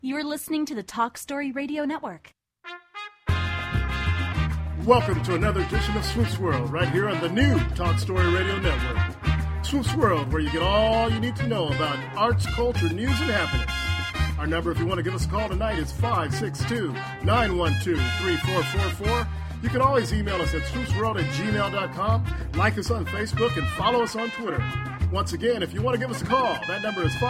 You're listening to the Talk Story Radio Network. Welcome to another edition of Swoop's World, right here on the new Talk Story Radio Network. Swoop's World, where you get all you need to know about arts, culture, news, and happiness. Our number, if you want to give us a call tonight, is 562-912-3444. You can always email us at swoopsworld@gmail.com, like us on Facebook, and follow us on Twitter. Once again, if you want to give us a call, that number is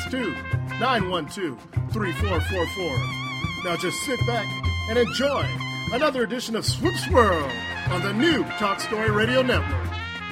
562-912-3444. Now just sit back and enjoy another edition of Swoop's World on the new Talk Story Radio Network.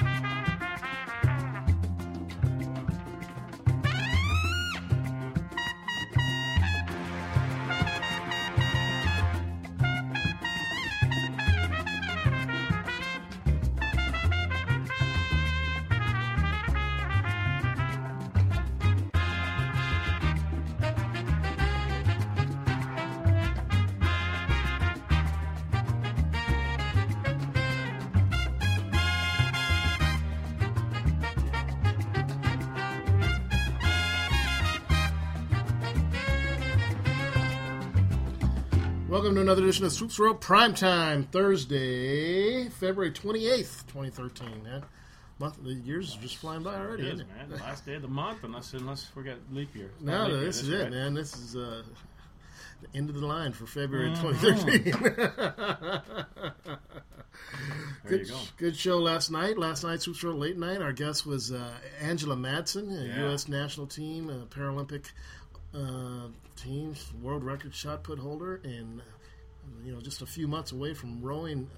Welcome to another edition of Swoop's World Primetime, Thursday, February 28th, 2013, man. The years are just flying by already, It is, isn't it? man. The last day of the month, unless we got leap year. No, this is it, man. This is the end of the line for February 2013. There you go. Good show last night. Last night's Swoop's World Late Night. Our guest was Angela Madsen, a U.S. national team, Paralympic team, world record shot put holder, and just a few months away from rowing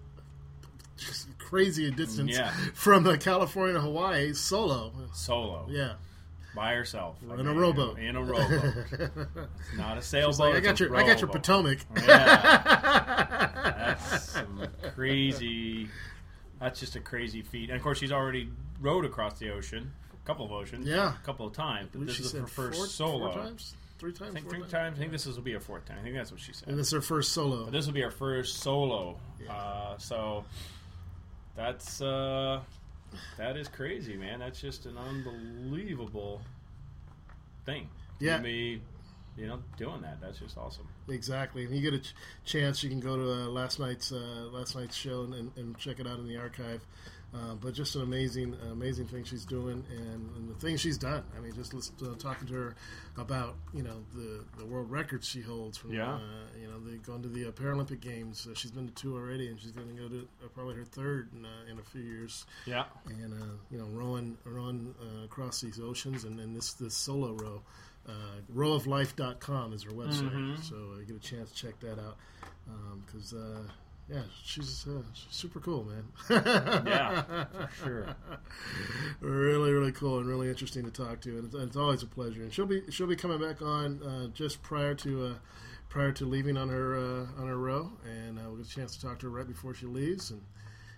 just crazy distance from California to Hawaii solo. Yeah. By herself. In a rowboat. In a rowboat. It's not a sailboat. Like, I got your Potomac. Yeah. That's some crazy. That's just a crazy feat. And of course, she's already rowed across the ocean. A couple of oceans. Yeah. A couple of times. But this is her first 4 solo. times? 3 times? I think 4 3 times. I think this will be her 4th time. I think that's what she said. And this is her first solo. But this will be her first solo. Yeah. So that's that is crazy, man. That's just an unbelievable thing. Yeah. To be, doing that. That's just awesome. Exactly. And you get a chance, you can go to last night's show and check it out in the archive. But just an amazing thing she's doing, and the things she's done. I mean, just talking to her about the world records she holds from they going to the Paralympic Games. She's been to 2 already, and she's going to go to probably her 3rd in a few years. Yeah, and rowing across these oceans, and then this solo row. Rowoflife.com is her website, so you get a chance to check that out because. Yeah, she's super cool, man. Yeah, for sure. Really, really cool and really interesting to talk to, and it's always a pleasure. And she'll be coming back on just prior to leaving on her row, and we'll get a chance to talk to her right before she leaves, and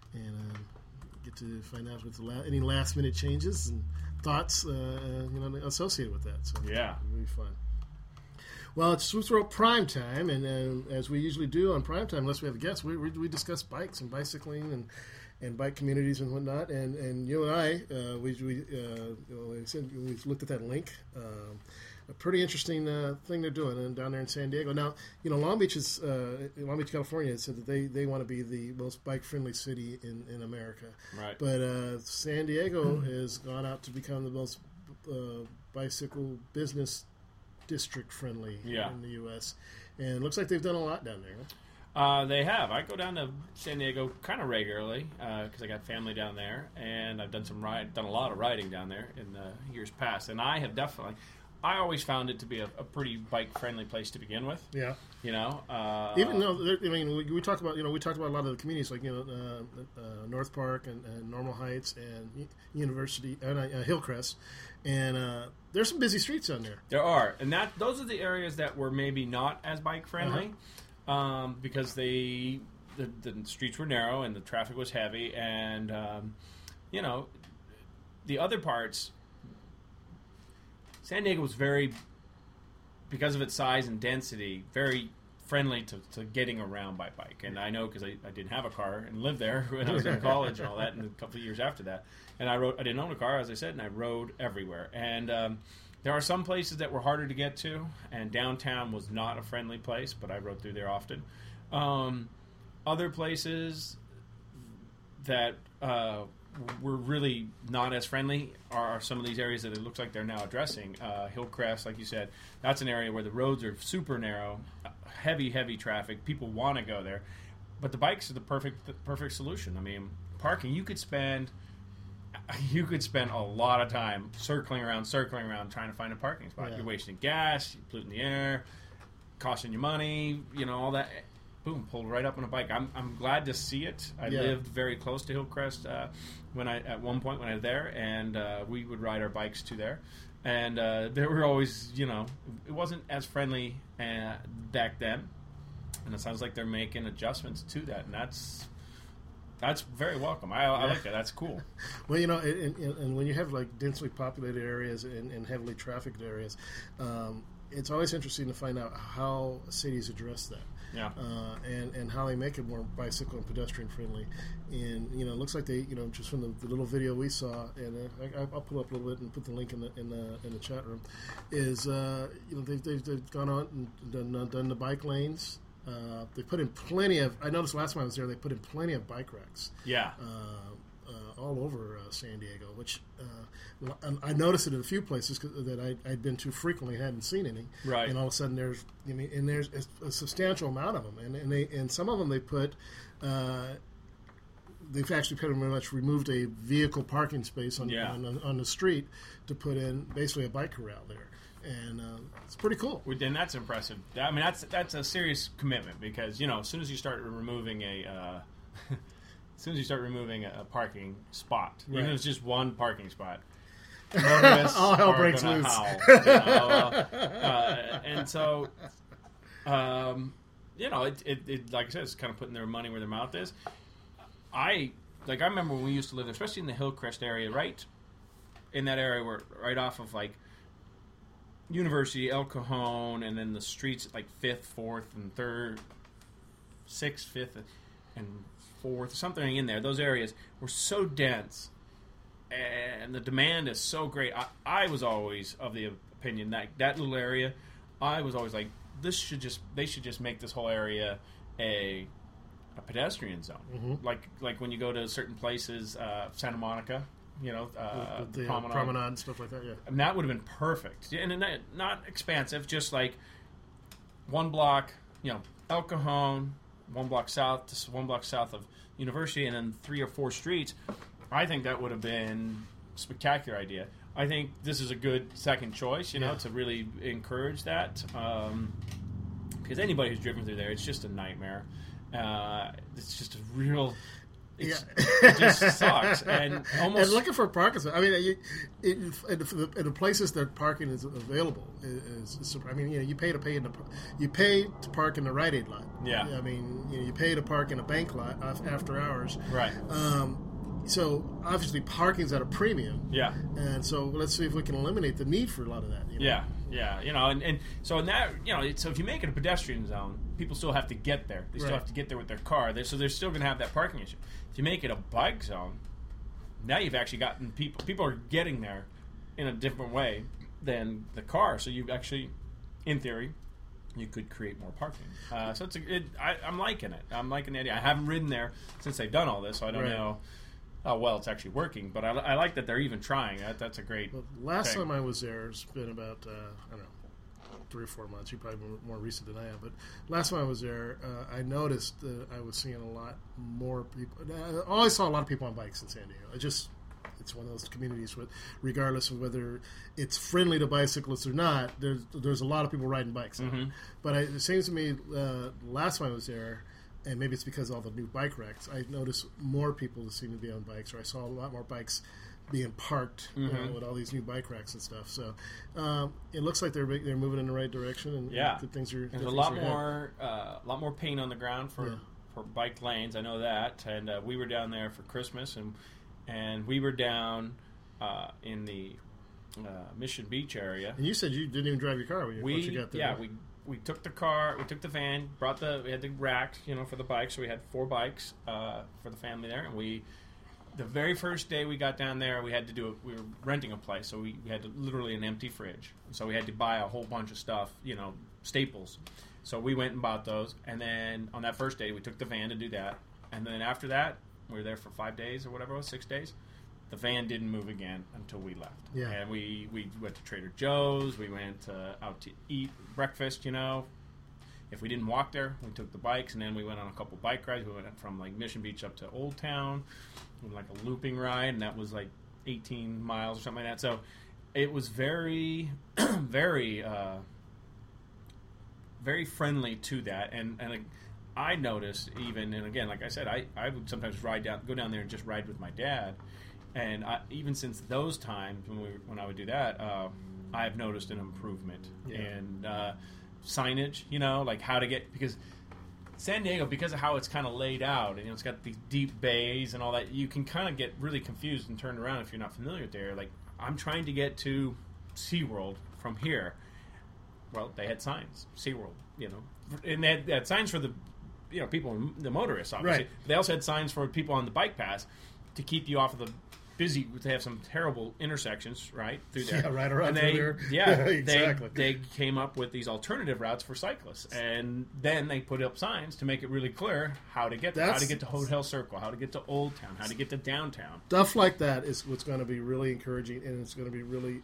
get to find out any last minute changes and thoughts associated with that. So yeah, it'll be fun. Well, it's Swoop's World Prime Time, and as we usually do on Prime Time, unless we have a guest, we discuss bikes and bicycling and bike communities and whatnot. And you and I, we looked at that link. A pretty interesting thing they're doing down there in San Diego. Now, Long Beach, California, said that they want to be the most bike-friendly city in America. Right. But San Diego has gone out to become the most bicycle business district friendly in the U.S. And it looks like they've done a lot down there. Huh? They have. I go down to San Diego kind of regularly because I got family down there, and I've done a lot of riding down there in the years past. And I have definitely. I always found it to be a pretty bike-friendly place to begin with. Yeah. Even though, we talked about a lot of the communities like, North Park and Normal Heights and University and Hillcrest. And there's some busy streets down there. There are. And those are the areas that were maybe not as bike-friendly because the streets were narrow and the traffic was heavy. And, the other parts... San Diego was because of its size and density, very friendly to getting around by bike. And I know because I didn't have a car and lived there when I was in college and all that, and a couple of years after that. And I didn't own a car, as I said, and I rode everywhere. And There are some places that were harder to get to, and downtown was not a friendly place, but I rode through there often. Other places that were really not as friendly are some of these areas that it looks like they're now addressing. Hillcrest, like you said, that's an area where the roads are super narrow, heavy traffic. People want to go there, but the bikes are the perfect solution. I mean, parking, you could spend a lot of time circling around, trying to find a parking spot. Yeah. You're wasting gas, you're polluting the air, costing you money, all that. Boom, pulled right up on a bike. I'm glad to see it. I lived very close to Hillcrest at one point when I was there, and we would ride our bikes to there. And there were always, it wasn't as friendly back then. And it sounds like they're making adjustments to that, and that's very welcome. I like that. That's cool. Well, and when you have like densely populated areas and heavily trafficked areas, it's always interesting to find out how cities address that. Yeah. And how they make it more bicycle and pedestrian friendly. And it looks like they, just from the little video we saw, and I'll pull up a little bit and put the link in the chat room. Is they've gone on and done the bike lanes. They put in plenty of. I noticed last time I was there, they put in plenty of bike racks. Yeah. All over San Diego, which I noticed it in a few places that I'd been to frequently, hadn't seen any. Right. And all of a sudden, there's a substantial amount of them, and some of them they put. They've actually pretty much removed a vehicle parking space on the street to put in basically a bike corral there, and it's pretty cool. And that's impressive. I mean, that's a serious commitment because as soon as you start removing a parking spot, even if it's just one parking spot, all hell breaks loose. And so, it like I said, it's kind of putting their money where their mouth is. I remember when we used to live there, especially in the Hillcrest area, right in that area where right off of like University, El Cajon, and then the streets at like 5th, 4th, and 3rd, 6th, 5th, and 4th, something in there. Those areas were so dense, and the demand is so great. I was always of the opinion that little area, I was always like, they should just make this whole area a pedestrian zone. Mm-hmm. Like when you go to certain places, Santa Monica, the promenade and stuff like that. Yeah, and that would have been perfect. And not expansive, just like one block, El Cajon, one block south of University, and then 3 or 4 streets. I think that would have been a spectacular idea. I think this is a good second choice, to really encourage that. Because anybody who's driven through there, it's just a nightmare. It's just a real... It just sucks. And looking for parking spots. I mean, in the places that parking is available is I mean, you pay to park in the Rite Aid lot. Yeah. I mean, you pay to park in a bank lot after hours. Right. So obviously parking's at a premium. Yeah. And so let's see if we can eliminate the need for a lot of that. Yeah. And so in that, so if you make it a pedestrian zone, people still have to get there. They still have to get there with their car. So they're still going to have that parking issue. If you make it a bike zone, now you've actually gotten people are getting there in a different way than the car. So you've actually, in theory, you could create more parking. So I'm liking it. I'm liking the idea. I haven't ridden there since they've done all this, so I don't know how well it's actually working. But I like that they're even trying. That's a great last thing. time I was there, it's been about, I don't know, 3 or 4 months. You're probably more recent than I am. But last time I was there, I noticed that I was seeing a lot more people. I always saw a lot of people on bikes in San Diego. It's one of those communities with, regardless of whether it's friendly to bicyclists or not, there's a lot of people riding bikes. Mm-hmm. But it seems to me last time I was there, and maybe it's because of all the new bike racks, I noticed more people seem to be on bikes, or I saw a lot more bikes being parked with all these new bike racks and stuff. So it looks like they're moving in the right direction, and good things are. There's a lot more paint on the ground for bike lanes. I know that, and we were down there for Christmas, and we were down in the Mission Beach area. And you said you didn't even drive your car once you got there. Yeah, we took the car, we took the van, we had the rack, for the bikes. So we had 4 bikes for the family there, and we The very first day we got down there, we were renting a place, so we had literally an empty fridge. So we had to buy a whole bunch of stuff, staples. So we went and bought those, and then on that first day, we took the van to do that. And then after that, we were there for 5 days or whatever it was, 6 days. The van didn't move again until we left. Yeah. And we went to Trader Joe's. We went out to eat breakfast, If we didn't walk there, we took the bikes, and then we went on a couple bike rides. We went from, Mission Beach up to Old Town, a looping ride, and that was, 18 miles or something like that. So it was very, very, very friendly to that. And I noticed even, and again, like I said, I would sometimes go down there and just ride with my dad. And even since those times when I would do that, I've noticed an improvement in signage. How to get, because San Diego, because of how it's kind of laid out, and it's got these deep bays and all that, you can kind of get really confused and turned around if you're not familiar with there. I'm trying to get to SeaWorld from here. Well, they had signs, SeaWorld, and they had signs for the people, the motorists, obviously. Right. They also had signs for people on the bike paths to keep you off of the busy. They have some terrible intersections right through there. Yeah, right around through there. Yeah, exactly. They came up with these alternative routes for cyclists, and then they put up signs to make it really clear how to get there, how to get to Hotel Circle, how to get to Old Town, how to get to downtown. Stuff like that is what's going to be really encouraging, and it's going to be really.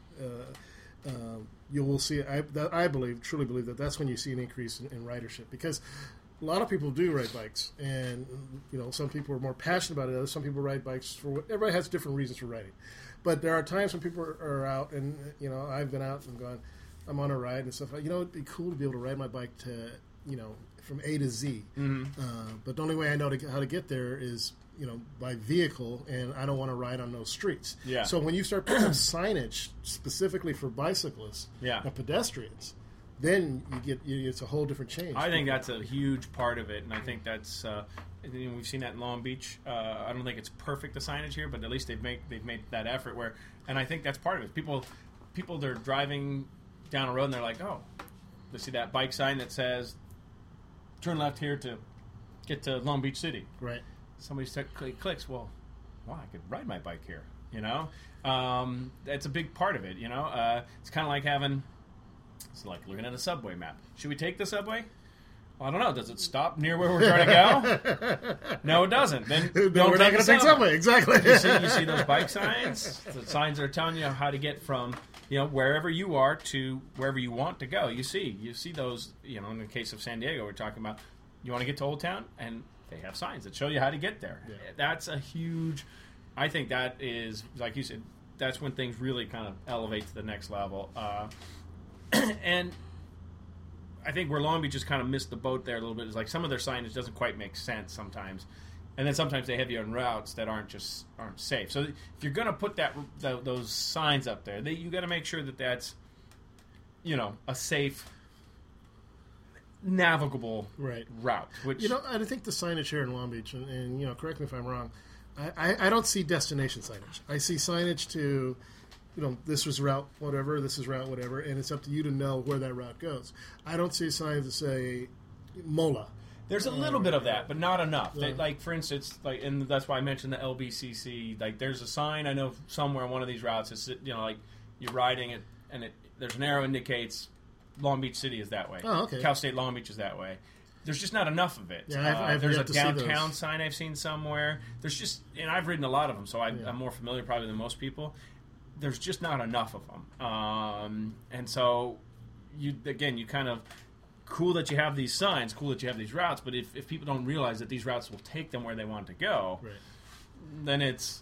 You will see. I truly believe that's when you see an increase in ridership, because a lot of people do ride bikes, and some people are more passionate about it. Some people ride bikes everybody has different reasons for riding, but there are times when people are out, and I've been out and gone, I'm on a ride and stuff like. It'd be cool to be able to ride my bike to from A to Z, but the only way I know how to get there is by vehicle, and I don't want to ride on those streets. Yeah. So when you start putting signage specifically for bicyclists and pedestrians, then it's a whole different change. I think that's a huge part of it, and I think that's we've seen that in Long Beach. I don't think it's perfect, the signage here, but at least they've made that effort where, and I think that's part of it. People they're driving down a road and they're like, oh, they see that bike sign that says turn left here to get to Long Beach City. Right. Somebody clicks, well, wow, I could ride my bike here, That's a big part of it, It's kind of like it's like looking at a subway map. Should we take the subway? Well, I don't know. Does it stop near where we're trying to go? No, it doesn't. Then we're not going to take subway. Exactly. You see those bike signs? The signs are telling you how to get from wherever you are to wherever you want to go. You see those. In the case of San Diego, we're talking about you want to get to Old Town, and they have signs that show you how to get there. Yeah. That's a huge. I think that is, like you said, that's when things really kind of elevate to the next level. And I think where Long Beach has kind of missed the boat there a little bit is some of their signage doesn't quite make sense sometimes, and then sometimes they have you on routes that aren't safe. So if you're going to put those signs up there, you got to make sure that that's a safe, navigable route. Which I think the signage here in Long Beach, and correct me if I'm wrong, I don't see destination signage. I see signage to. This is route whatever, this is route whatever, and it's up to you to know where that route goes. I don't see signs that say MOLA. There's a little bit of that, but not enough. They, for instance, and that's why I mentioned the LBCC. There's a sign I know somewhere on one of these routes. It's you're riding it, and there's an arrow indicates Long Beach City is that way. Oh, okay. Cal State Long Beach is that way. There's just not enough of it. Yeah, I've there's yet a to downtown see those. sign I've seen somewhere. There's just, and I've ridden a lot of them, so I'm more familiar probably than most people. There's just not enough of them, and so you kind of cool that you have these signs, cool that you have these routes, but if people don't realize that these routes will take them where they want to go, then it's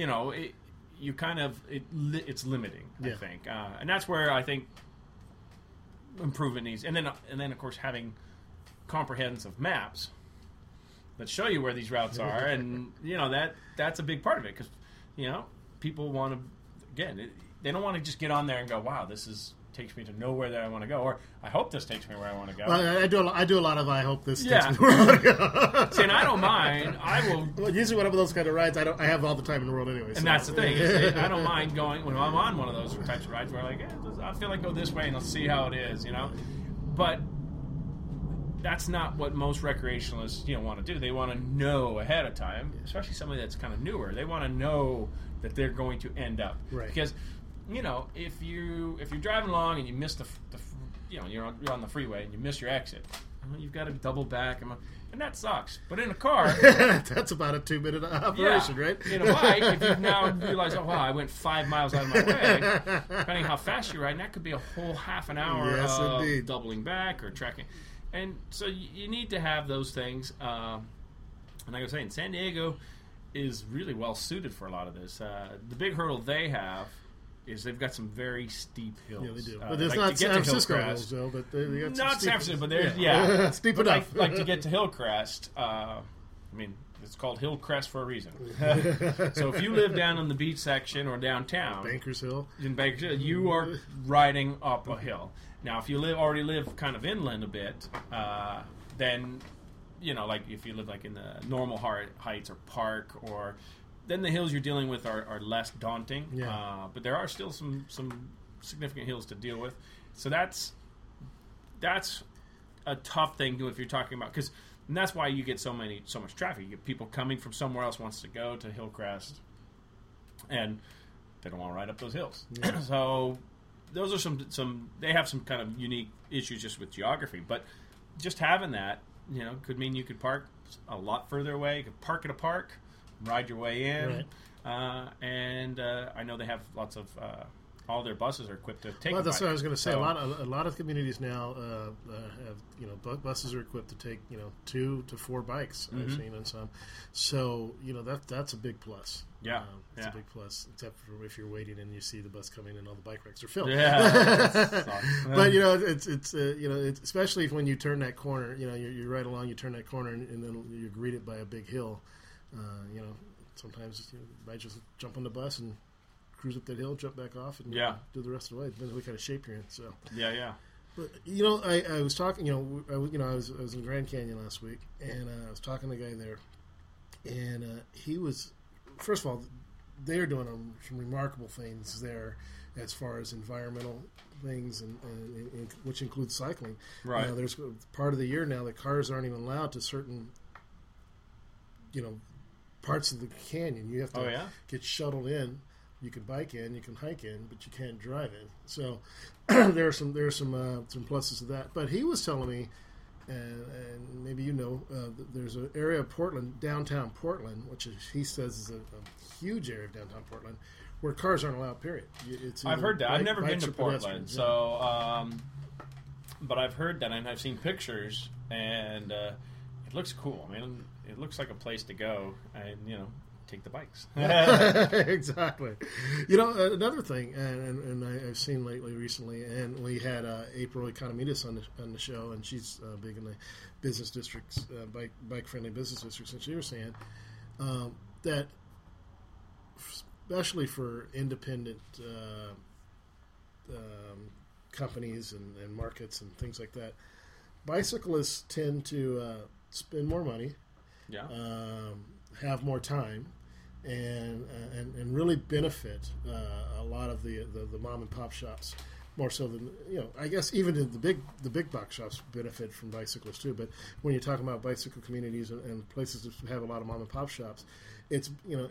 it's limiting. I think, and that's where I think improvement needs, and then of course having comprehensive maps that show you where these routes are, and that's a big part of it, because people want to. Again, they don't want to just get on there and go, "Wow, takes me to nowhere that I want to go," or "I hope this takes me where I want to go." Well, I do a lot of "I hope this takes me where I want to go." See, and I don't mind. I will. Well, usually, one of those kind of rides, I have all the time in the world anyway. And that's the thing. I don't mind going when I'm on one of those types of rides where I feel like go this way and I'll see how it is, But that's not what most recreationalists want to do. They want to know ahead of time, especially somebody that's kind of newer. They want to know that they're going to end up because if you're driving along and you miss you're on the freeway and you miss your exit, you've got to double back and that sucks. But in a car, that's about a 2-minute operation, right? In a bike, if you now realize, oh wow, I went 5 miles out of my way, depending how fast you're riding, that could be a whole half an hour of doubling back or trekking. And so you need to have those things. And like I was saying, San Diego is really well suited for a lot of this. The big hurdle they have is they've got some very steep hills. Yeah, they do. But there's not San Francisco hills, though. But they got not San Francisco, but there's steep enough. Like to get to Hillcrest. It's called Hillcrest for a reason. So if you live down in the beach section or downtown, Bankers Hill, you are riding up a hill. Now, if you already live kind of inland a bit, then like if you live like in the normal heights or park or. Then the hills you're dealing with are less daunting, but there are still some significant hills to deal with. So that's a tough thing if you're talking about and that's why you get so much traffic. You get people coming from somewhere else wants to go to Hillcrest, and they don't want to ride up those hills. Yeah. So those are some they have some kind of unique issues just with geography, but just having that could mean you could park a lot further away. You could park at a park. Ride your way in, and I know they have lots of all their buses are equipped to take. Well, that's what I was going to say. A lot of communities now have buses are equipped to take 2 to 4 bikes. I've seen on some, so that's a big plus. Yeah, it's a big plus. Except for if you're waiting and you see the bus coming and all the bike racks are filled. Yeah, but it's especially when you turn that corner. You ride along, you turn that corner, and then you're greeted by a big hill. Sometimes you might just jump on the bus and cruise up that hill, jump back off, and do the rest of the way. Depends on what kind of shape you're in. So But I was talking. I was in Grand Canyon last week, and I was talking to a guy there, and he was first of all, they are doing some remarkable things there as far as environmental things, and which includes cycling. Right. There's part of the year now that cars aren't even allowed to certain parts of the canyon. You have to get shuttled in. You can bike in, you can hike in, but you can't drive in. So there are some pluses to that. But he was telling me, and maybe there's an area of Portland, downtown Portland, which he says is a huge area of downtown Portland, where cars aren't allowed. Period. I've heard that. I've never been to Portland, so but I've heard that, and I've seen pictures, and it looks cool. I mean, it looks like a place to go, and take the bikes. Exactly. Another thing, and I've seen recently, and we had April Economides on the show, and she's big in the business districts, bike-friendly business districts, and she was saying that, especially for independent companies and markets and things like that, bicyclists tend to spend more money, have more time, and really benefit a lot of the mom and pop shops more so than I guess even the big box shops benefit from bicyclists too. But when you're talking about bicycle communities and places that have a lot of mom and pop shops, it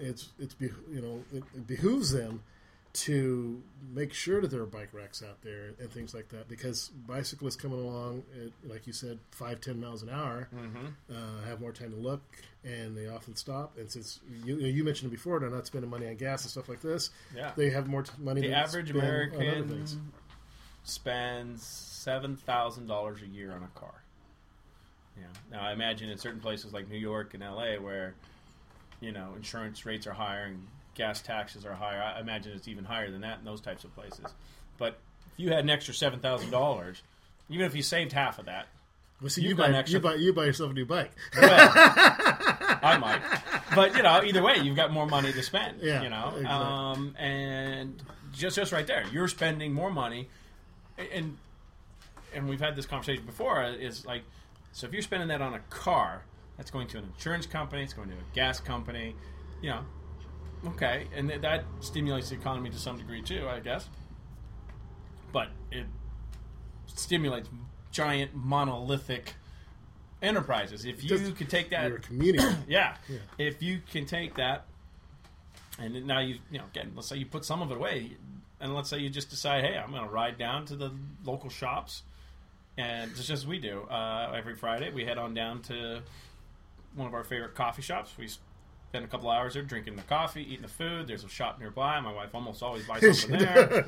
behooves them to make sure that there are bike racks out there and things like that, because bicyclists coming along at, like you said, 5-10 miles an hour, have more time to look, and they often stop. And since you mentioned it before, they're not spending money on gas and stuff like this. Yeah, they have more money. The average American spends $7,000 a year on a car. Yeah. Now I imagine in certain places like New York and LA where insurance rates are higher and gas taxes are higher. I imagine it's even higher than that in those types of places. But if you had an extra $7,000, even if you saved half of that, well, see, you buy yourself a new bike. Well, I might, but either way, you've got more money to spend. Yeah, exactly. And just right there, you're spending more money, and we've had this conversation before. Is like, so if you're spending that on a car, that's going to an insurance company, it's going to a gas company, Okay, and that stimulates the economy to some degree too, I guess. But it stimulates giant monolithic enterprises. If you could take that, You're a community. yeah. If you can take that, and now again, let's say you put some of it away, and let's say you just decide, hey, I'm going to ride down to the local shops, and it's just as we do every Friday. We head on down to one of our favorite coffee shops. We spend a couple hours there drinking the coffee, eating the food. There's a shop nearby. My wife almost always buys something there.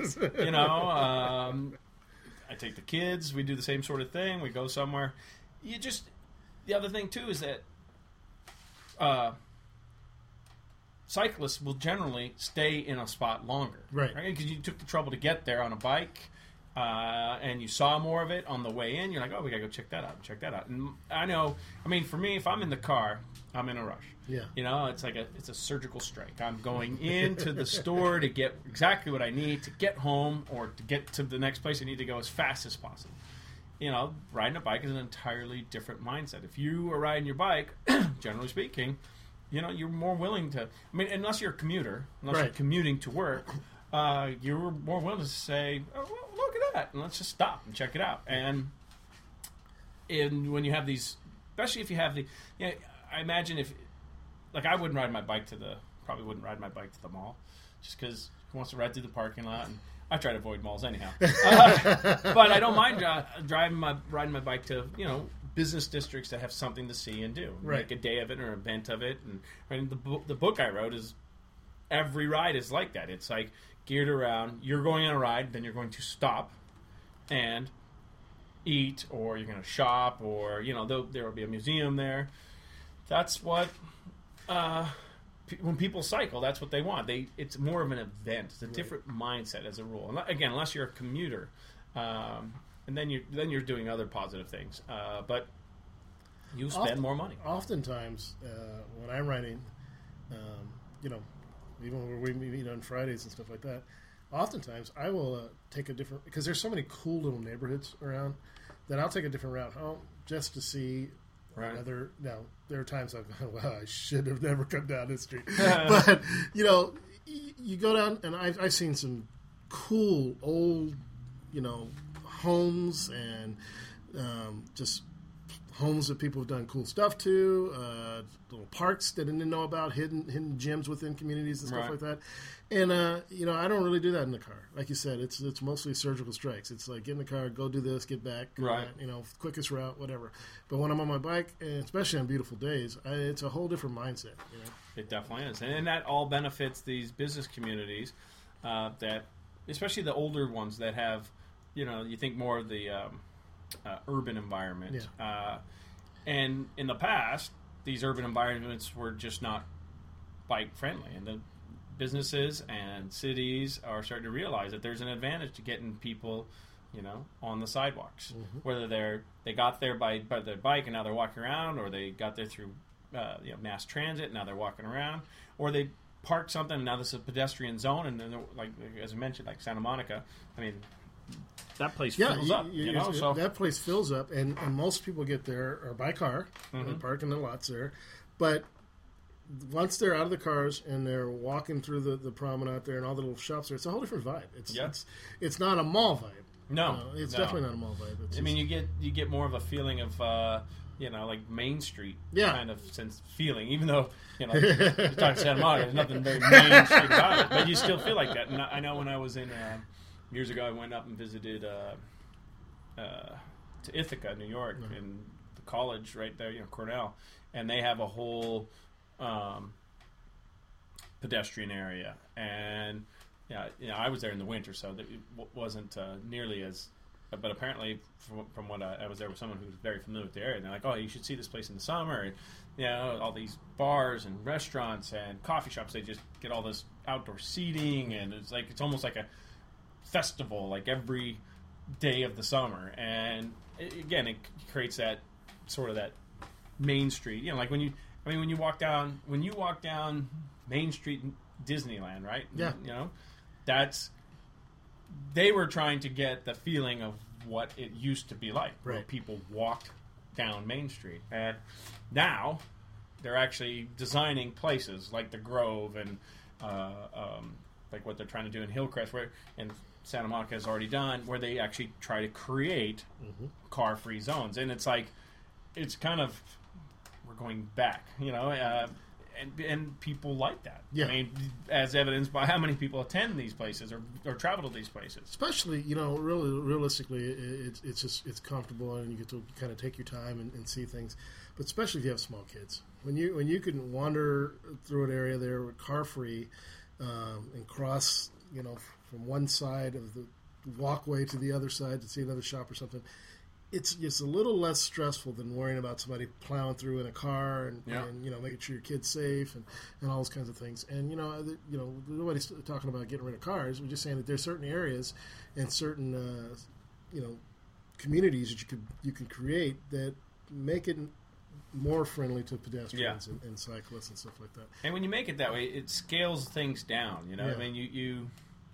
I take the kids. We do the same sort of thing. We go somewhere. The other thing too is that cyclists will generally stay in a spot longer, right? Because you took the trouble to get there on a bike, and you saw more of it on the way in. You're like, oh, we gotta go check that out. And I know. I mean, for me, if I'm in the car, I'm in a rush. Yeah. It's like it's a surgical strike. I'm going into the store to get exactly what I need to get home or to get to the next place I need to go as fast as possible. Riding a bike is an entirely different mindset. If you are riding your bike, generally speaking, you're more willing to. I mean, unless you're a commuter, you're commuting to work, you're more willing to say, "Oh, well, look at that," and let's just stop and check it out. And when you have these, especially if you have the, I imagine if. Like, I wouldn't ride my bike to the mall, just because who wants to ride through the parking lot? And I try to avoid malls anyhow. But I don't mind riding my bike to, business districts that have something to see and do. Right. Make a day of it or an event of it. And the book I wrote is, every ride is like that. It's like geared around, you're going on a ride, then you're going to stop and eat, or you're going to shop, or, there will be a museum there. That's what... when people cycle, that's what they want. It's more of an event. It's a different mindset as a rule. And again, unless you're a commuter, and then you're doing other positive things. But you spend more money. Oftentimes, when I'm riding, even when we meet on Fridays and stuff like that, oftentimes I will take a different, because there's so many cool little neighborhoods around that I'll take a different route home just to see. Right. Now, there are times I've gone, wow, I should have never come down this street. But, you go down, and I've seen some cool old, homes and just homes that people have done cool stuff to, little parks that I didn't know about, hidden gems within communities and stuff like that. And, I don't really do that in the car. Like you said, it's mostly surgical strikes. It's like, get in the car, go do this, get back, quickest route, whatever. But when I'm on my bike, and especially on beautiful days, it's a whole different mindset. It definitely is. And that all benefits these business communities that, especially the older ones that have, you think more of the urban environment. Yeah. And in the past, these urban environments were just not bike friendly. And the businesses and cities are starting to realize that there's an advantage to getting people, on the sidewalks. Mm-hmm. Whether they got there by their bike and now they're walking around, or they got there through mass transit and now they're walking around, or they parked something and now this is a pedestrian zone, and then, like as I mentioned, like Santa Monica, I mean, that place fills up. So that place fills up, and most people get there or by car, mm-hmm. They park in the lots there, but once they're out of the cars and they're walking through the promenade there and all the little shops there, it's a whole different vibe. It's not a mall vibe. No, it's definitely not a mall vibe. I mean, you get more of a feeling of like Main Street kind of sense feeling, even though you talk Santa Monica, there's nothing very Main Street about it, but you still feel like that. And I know when I was in years ago, I went up and visited to Ithaca, New York, mm-hmm. in the college right there, Cornell, and they have a whole pedestrian area, and I was there in the winter, so it wasn't nearly as. But apparently, from what I was there with someone who was very familiar with the area, and they're like, "Oh, you should see this place in the summer." And, all these bars and restaurants and coffee shops. They just get all this outdoor seating, and it's almost like a festival, like every day of the summer. And it creates that sort of that Main Street. Like when you walk down Main Street, Disneyland, right? Yeah. They were trying to get the feeling of what it used to be like, where people walked down Main Street. And now they're actually designing places like the Grove and like what they're trying to do in Hillcrest, and Santa Monica has already done, where they actually try to create mm-hmm. car-free zones. And it's like, it's kind of we're going back, and people like that. Yeah. I mean, as evidenced by how many people attend these places or travel to these places. Especially, really, realistically, it's comfortable, and you get to kind of take your time and see things. But especially if you have small kids, when you can wander through an area there, car free, and cross, from one side of the walkway to the other side to see another shop or something. It's just a little less stressful than worrying about somebody plowing through in a car and making sure your kid's safe and all those kinds of things. And nobody's talking about getting rid of cars. We're just saying that there's certain areas and certain communities that you can create that make it more friendly to pedestrians and cyclists and stuff like that. And when you make it that way, it scales things down. Yeah. I mean, you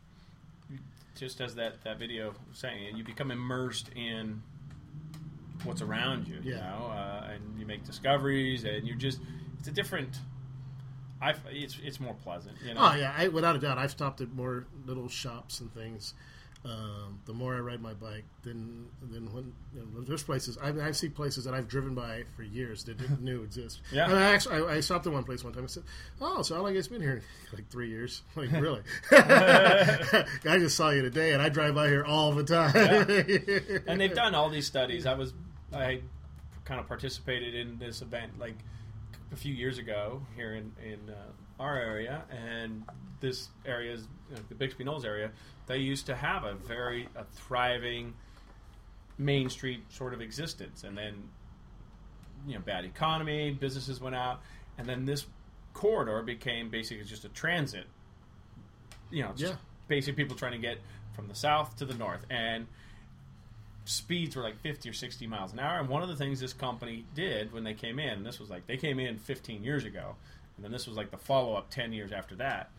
just as that video was saying, you become immersed in what's around you, and you make discoveries, and it's a different. It's more pleasant, Oh yeah, without a doubt, I've stopped at more little shops and things. The more I ride my bike, then when there's places I see places that I've driven by for years that didn't knew exist. Yeah, and I stopped at one place one time. I said, "Oh, so how long has it been here?" Like 3 years. Like really? I just saw you today, and I drive by here all the time. Yeah. And they've done all these studies. I kind of participated in this event like a few years ago here in our area, and this area is the Bixby Knolls area. They used to have a thriving Main Street sort of existence, and then bad economy, businesses went out, and then this corridor became basically just a transit. Basically people trying to get from the south to the north, and speeds were like 50 or 60 miles an hour. And one of the things this company did when they came in, and this was like they came in 15 years ago, and then this was like the follow-up 10 years after that.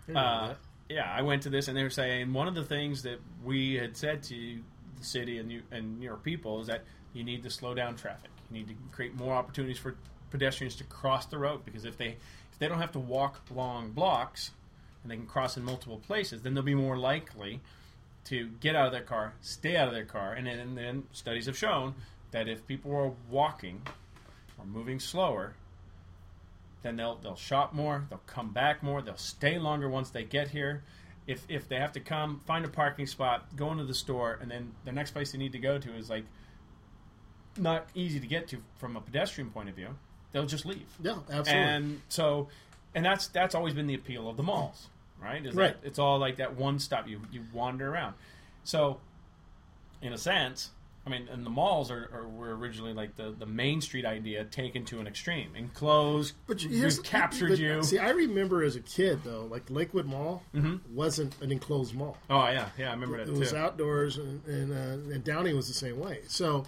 I went to this, and they were saying one of the things that we had said to the city and your people is that you need to slow down traffic. You need to create more opportunities for pedestrians to cross the road, because if they don't have to walk long blocks and they can cross in multiple places, then they'll be more likely to get out of their car, stay out of their car, and then studies have shown that if people are walking or moving slower, then they'll shop more, they'll come back more, they'll stay longer once they get here. If they have to come, find a parking spot, go into the store, and then the next place they need to go to is like not easy to get to from a pedestrian point of view, they'll just leave. Yeah, absolutely. And that's always been the appeal of the malls, right? Right. It's all like that one stop. You wander around. So, in a sense, I mean, and the malls were originally like the Main Street idea taken to an extreme. Enclosed, captured you. See, I remember as a kid, though, like Lakewood Mall wasn't an enclosed mall. Oh, yeah, I remember that too. It was outdoors, and Downey was the same way. So,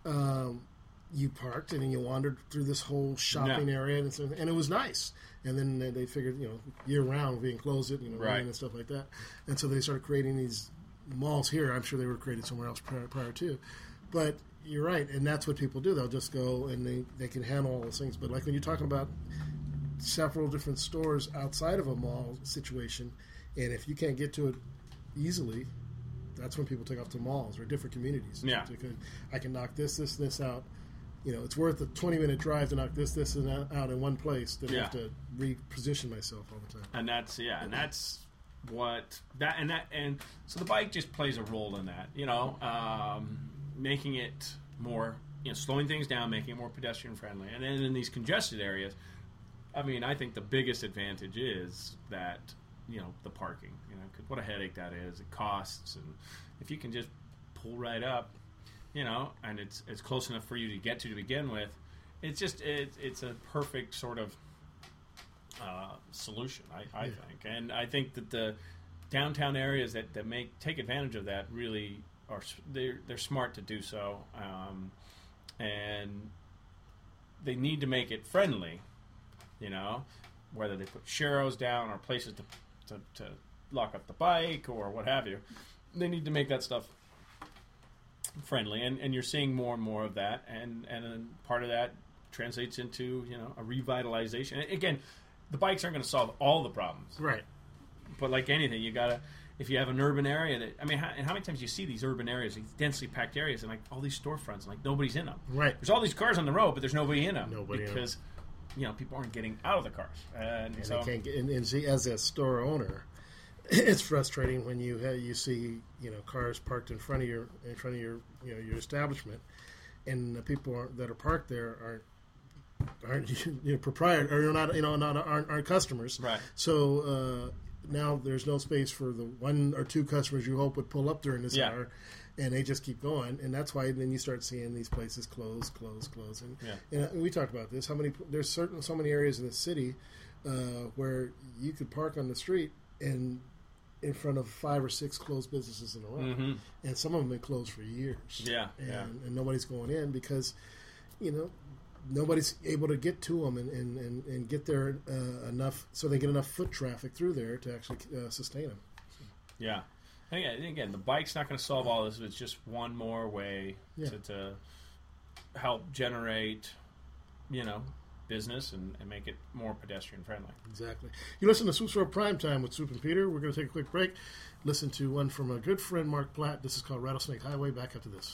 you parked, and then you wandered through this whole shopping area, and it was nice. And then they figured, year-round, we enclose it, right, and stuff like that. And so they started creating these malls here. I'm sure they were created somewhere else prior to. But you're right, and that's what people do. They'll just go, and they can handle all those things. But like when you're talking about several different stores outside of a mall situation, and if you can't get to it easily, that's when people take off to malls or different communities. Yeah. I can knock this out. It's worth a 20-minute drive to knock this and out in one place than have to reposition myself all the time. And that's what and so the bike just plays a role in that, making it more, slowing things down, making it more pedestrian friendly. And then in these congested areas, I mean, I think the biggest advantage is that, the parking, 'cause what a headache that is. It costs, and if you can just pull right up, and it's close enough for you to get to begin with, it's just it's a perfect sort of solution, I think. And I think that the downtown areas that take advantage of that really are they're smart to do so, and they need to make it friendly, whether they put sharrows down or places to lock up the bike or what have you. They need to make that stuff friendly, and you're seeing more and more of that, and part of that translates into a revitalization. Again, the bikes aren't going to solve all the problems, right? But like anything, you gotta if you have an urban area that, I mean, how many times do you see these urban areas, these densely packed areas, and like all these storefronts, and like nobody's in them. Right. There's all these cars on the road, but there's nobody in them. Nobody in 'em. Because, people aren't getting out of the cars. And so, they can't get, and see, as a store owner, it's frustrating when you see cars parked in front of your your establishment, and the people that are parked there aren't proprietor or aren't customers. Right. So now there's no space for the 1 or 2 customers you hope would pull up during this hour, and they just keep going, and that's why then you start seeing these places close, and we talked about this. There's so many areas in the city where you could park on the street and in front of 5 or 6 closed businesses in a row, and some of them have been closed for years. And nobody's going in because nobody's able to get to them and get there enough so they get enough foot traffic through there to actually sustain them. Yeah. And again, the bike's not going to solve all this. It's just one more way to help generate, business and make it more pedestrian friendly. Exactly. You listen to Swoops Road Primetime with Swoop and Peter. We're going to take a quick break. Listen to one from a good friend, Mark Platt. This is called Rattlesnake Highway. Back after this.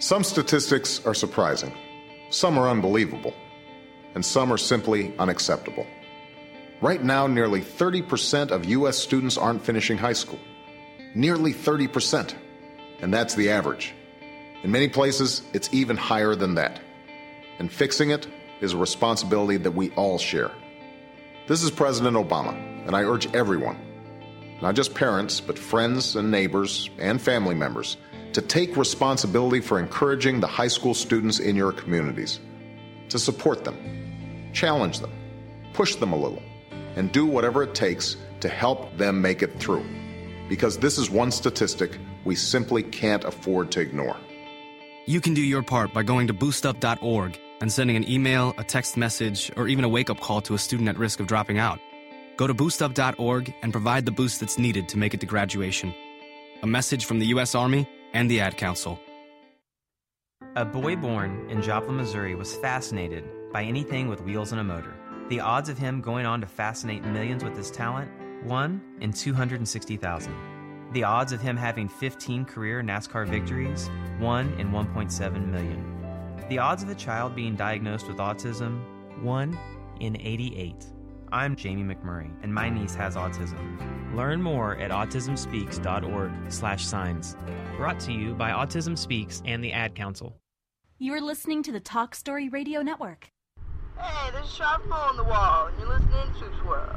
Some statistics are surprising, some are unbelievable, and some are simply unacceptable. Right now, nearly 30% of U.S. students aren't finishing high school. Nearly 30%. And that's the average. In many places, it's even higher than that. And fixing it is a responsibility that we all share. This is President Obama, and I urge everyone, not just parents, but friends and neighbors and family members, to take responsibility for encouraging the high school students in your communities, to support them, challenge them, push them a little, and do whatever it takes to help them make it through. Because this is one statistic we simply can't afford to ignore. You can do your part by going to boostup.org and sending an email, a text message, or even a wake-up call to a student at risk of dropping out. Go to boostup.org and provide the boost that's needed to make it to graduation. A message from the U.S. Army and the Ad Council. A boy born in Joplin, Missouri was fascinated by anything with wheels and a motor. The odds of him going on to fascinate millions with his talent, 1 in 260,000. The odds of him having 15 career NASCAR victories, 1 in 1.7 million. The odds of a child being diagnosed with autism, 1 in 88. I'm Jamie McMurray, and my niece has autism. Learn more at autismspeaks.org/signs. Brought to you by Autism Speaks and the Ad Council. You're listening to the Talk Story Radio Network. Hey, there's a sharp hole on the wall, and you're listening to Swoops World.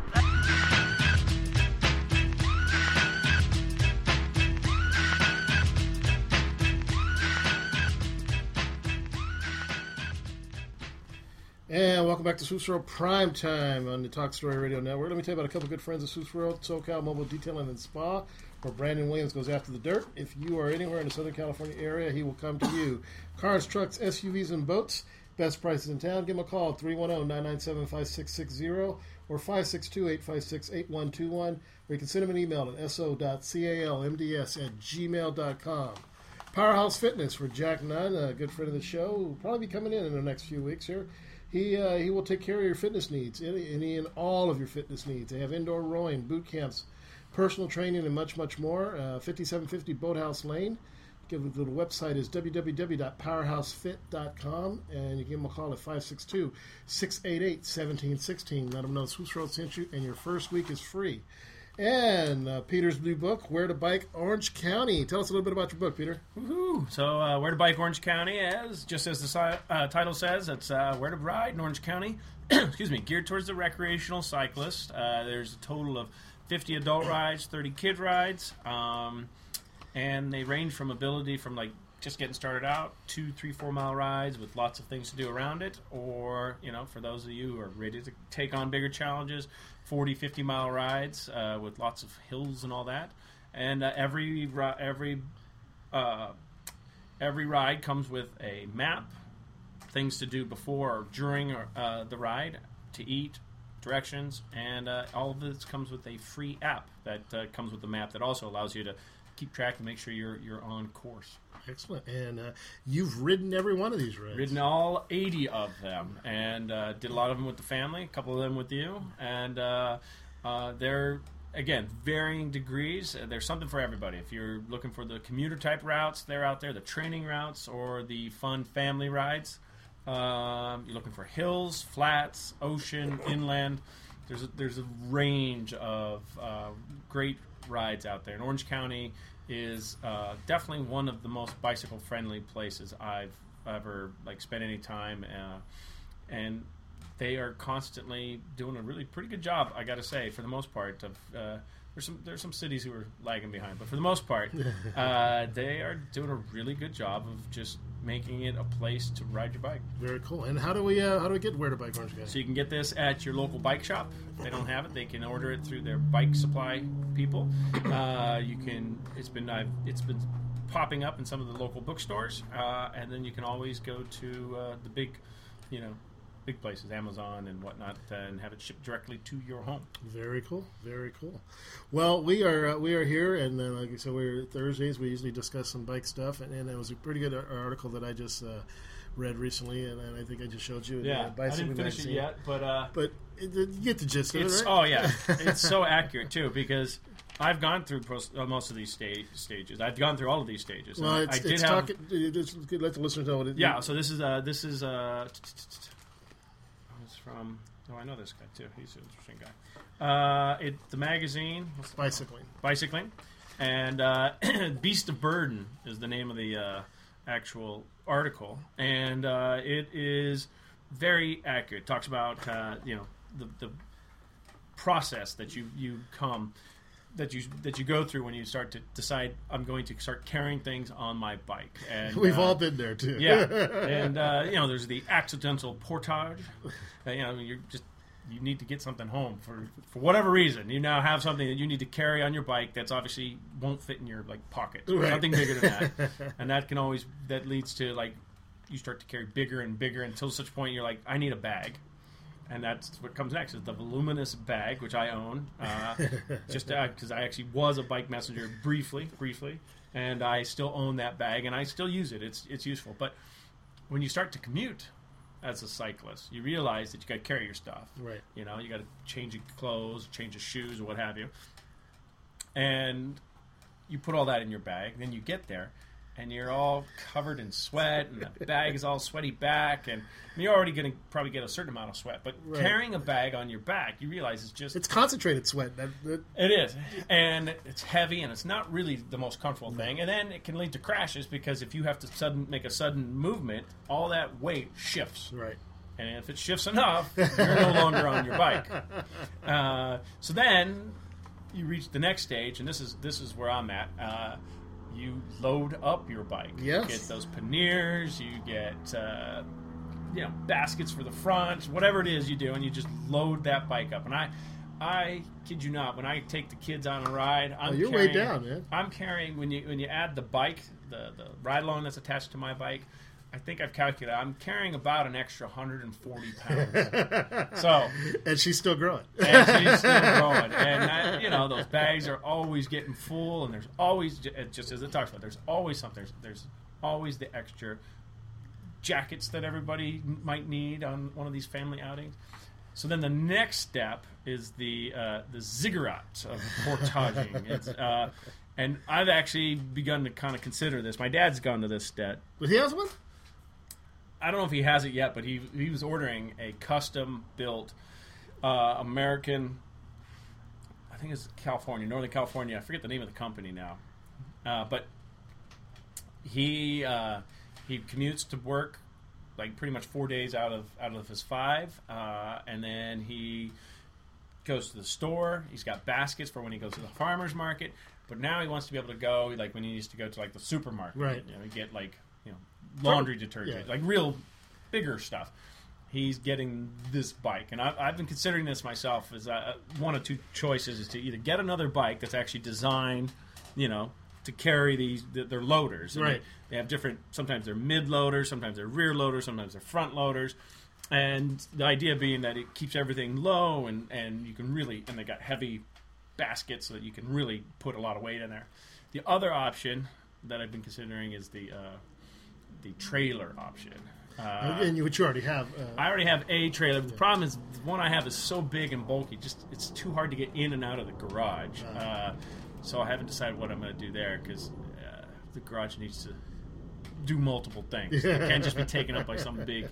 And welcome back to Swoops World Prime Time on the Talk Story Radio Network. Let me tell you about a couple of good friends of Swoops World, SoCal Mobile Detailing and Spa, where Brandon Williams goes after the dirt. If you are anywhere in the Southern California area, he will come to you. Cars, trucks, SUVs, and boats. Best prices in town. Give him a call, 310-997-5660 or 562-856-8121. Or you can send him an email at so.calmds@gmail.com. Powerhouse Fitness for Jack Nunn, a good friend of the show, who will probably be coming in the next few weeks here. He will take care of your fitness needs, any and all of your fitness needs. They have indoor rowing, boot camps, personal training, and much, much more. 5750 Boathouse Lane. The website is www.powerhousefit.com, and you give them a call at 562-688-1716. Let them know Swoops World sent you, and your first week is free. And Peter's new book, Where to Bike Orange County. Tell us a little bit about your book, Peter. Woohoo! So, Where to Bike Orange County, just as the title says, it's where to ride in Orange County. Excuse me, geared towards the recreational cyclist. There's a total of 50 adult rides, 30 kid rides, and they range from ability from like just getting started out, 2, 3, 4 mile rides with lots of things to do around it, or, you know, for those of you who are ready to take on bigger challenges, 40, 50 mile rides with lots of hills and all that. And every ride comes with a map, things to do before or during the ride, to eat, directions, and all of this comes with a free app that comes with the map that also allows you to keep track and make sure you're on course. Excellent. And you've ridden every one of these rides. Ridden all 80 of them, and did a lot of them with the family, a couple of them with you, and they're, again, varying degrees. There's something for everybody. If you're looking for the commuter-type routes, they're out there, the training routes, or the fun family rides. You're looking for hills, flats, ocean, inland. There's a range of great rides out there. And Orange County is definitely one of the most bicycle-friendly places I've ever spent any time, and they are constantly doing a really pretty good job, I got to say, for the most part. Of there's some cities who are lagging behind, but for the most part, they are doing a really good job of just making it a place to ride your bike. Very cool. And how do we get Where to Bike Orange County? So you can get this at your local bike shop. If they don't have it, they can order it through their bike supply people. It's been popping up in some of the local bookstores, and then you can always go to the big places, Amazon and whatnot, and have it shipped directly to your home. Very cool, very cool. Well, we are here, and like I said, we're Thursdays. We usually discuss some bike stuff, and it was a pretty good article that I just read recently, and I think I just showed you. Yeah, I didn't finish it yet, but you get the gist of it, right? Oh yeah, it's so accurate too, because I've gone through most of these stages. I've gone through all of these stages. Well, I did just let the listeners know what it is. Yeah, so this is it's from. Oh, I know this guy too. He's an interesting guy. The magazine. Bicycling, and Beast of Burden is the name of the actual article, and it is very accurate. It talks about the process that you go through when you start to decide I'm going to start carrying things on my bike. And we've all been there too. Yeah, and there's the accidental portage. You need to get something home for whatever reason. You now have something that you need to carry on your bike that's obviously won't fit in your pocket. Right. Something bigger than that, and that leads to you start to carry bigger and bigger until such point you're like, I need a bag. And that's what comes next is the voluminous bag, which I own, just because I actually was a bike messenger briefly, and I still own that bag, and I still use it. It's useful. But when you start to commute as a cyclist, you realize that you got to carry your stuff. Right. You got to change your clothes, change your shoes, or what have you. And you put all that in your bag. Then you get there, and you're all covered in sweat, and the bag is all sweaty back, and you're already going to probably get a certain amount of sweat. But carrying a bag on your back, you realize it's concentrated sweat. It is, and it's heavy, and it's not really the most comfortable thing. And then it can lead to crashes because if you have to make a sudden movement, all that weight shifts. Right. And if it shifts enough, you're no longer on your bike. So then you reach the next stage, and this is where I'm at. You load up your bike. Yes. You get those panniers. You get baskets for the front. Whatever it is you do, and you just load that bike up. And I kid you not, when I take the kids on a ride, you're way down, man. I'm carrying when you add the bike, the ride along that's attached to my bike. I think I've calculated. I'm carrying about an extra 140 pounds. And she's still growing. And those bags are always getting full, and there's always, just as it talks about, there's always something. There's always the extra jackets that everybody might need on one of these family outings. So then the next step is the ziggurat of portaging. And I've actually begun to kind of consider this. My dad's gone to this step. But he has one? I don't know if he has it yet, but he was ordering a custom-built American, I think it's Northern California. I forget the name of the company now. But he commutes to work pretty much 4 days out of his 5, and then he goes to the store. He's got baskets for when he goes to the farmer's market. But now he wants to be able to go when he used to go to the supermarket. Right. He get laundry detergent, real bigger stuff. He's getting this bike, and I've been considering this myself as one of two choices: is to either get another bike that's actually designed, to carry their loaders. And right. They have different. Sometimes they're mid loaders, sometimes they're rear loaders, sometimes they're front loaders. And the idea being that it keeps everything low, and you can really, and they got heavy baskets so that you can really put a lot of weight in there. The other option that I've been considering is the trailer option. Which you already have. I already have a trailer. The problem is the one I have is so big and bulky, it's too hard to get in and out of the garage. So I haven't decided what I'm going to do there because the garage needs to do multiple things. It can't just be taken up by some big